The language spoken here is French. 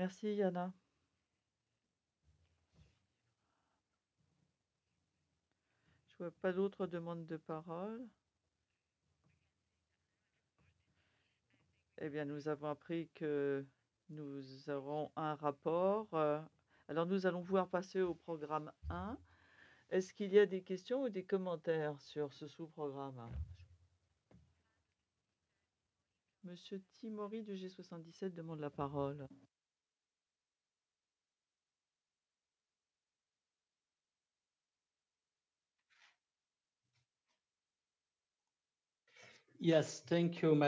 Merci, Yana. Je vois pas d'autres demandes de parole. Eh bien, nous avons appris que nous aurons un rapport. Alors, nous allons pouvoir passer au programme 1. Est-ce qu'il y a des questions ou des commentaires sur ce sous-programme? Monsieur Timori du G77 demande la parole. Yes, thank you,